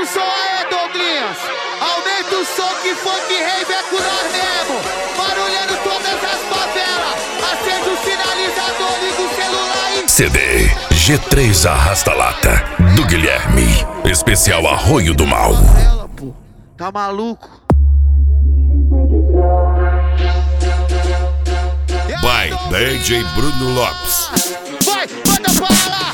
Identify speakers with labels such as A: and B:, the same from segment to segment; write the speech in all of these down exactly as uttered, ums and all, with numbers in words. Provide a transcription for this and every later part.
A: o som aí, Douglinhas. Aumenta o som que funk rave é com nós mesmo. Barulhando todas as favelas. Acende o sinalizador, liga o celular e...
B: C D G três Arrasta-Lata, do Guilherme. Especial Arroio do Mal.
A: Tá maluco?
B: Vai, D J Bruno Lopes.
A: Vai, manda pra lá.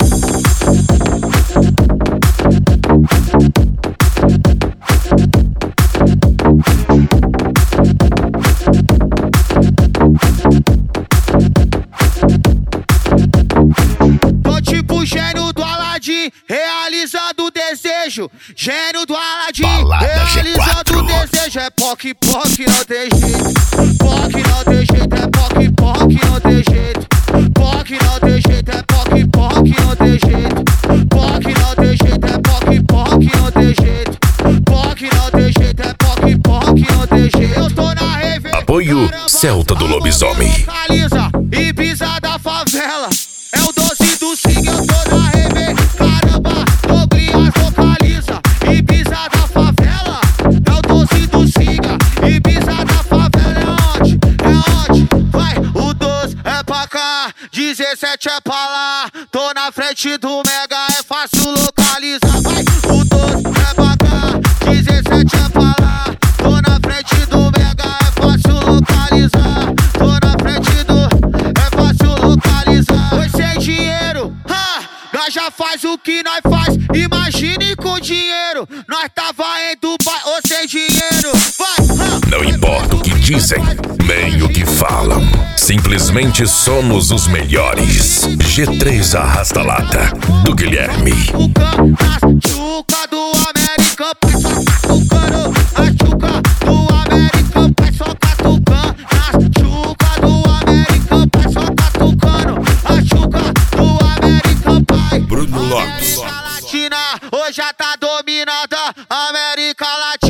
A: Tô tipo gênio do Aladim, realizando o desejo. Gênio do Aladim,
B: Balada
A: realizando o desejo. É poc, poc, não tem jeito. Poc, não tem jeito, é poc, poc, não tem jeito. Poc, não tem jeito, é poc, poc, não tem jeito. Poc, não tem jeito, é poc, poc, não tem jeito. Poc, não tem jeito, é poc, poc, não tem jeito. Eu tô na rave.
B: Apoio Celta do Lobisomem.
A: Localiza e pisa da favela. É o doze do Sig, eu tô na rave. Caramba, Douglinhas localiza e pisa da favela. É o doze do Sig e pisa da favela. É onde? É onde? Vai, o doze é pra cá, dezessete é pra lá. Tô na frente do Mega, é fácil localizar. Vai, o doze é pra cá, dezessete é pra lá. Tô na frente do Mega, é fácil localizar. Tô na frente do... é fácil localizar. Pois sem dinheiro, ha, nós já faz o que nós faz. Imagine com dinheiro, nós tava em Dubai ou sem dinheiro. Vai, ha.
B: Não importa o que dizem, nem o que falam. Simplesmente somos os melhores. G três Arrasta-Lata, do Guilherme.
A: O can, a chuca do American Pie só catucando. A chuca do American Pie só catucando. A chuca do American Pie só catucando. A chuca do American Pie.
B: Bruno Lopes.
A: América Latina hoje já tá dominada. América Latina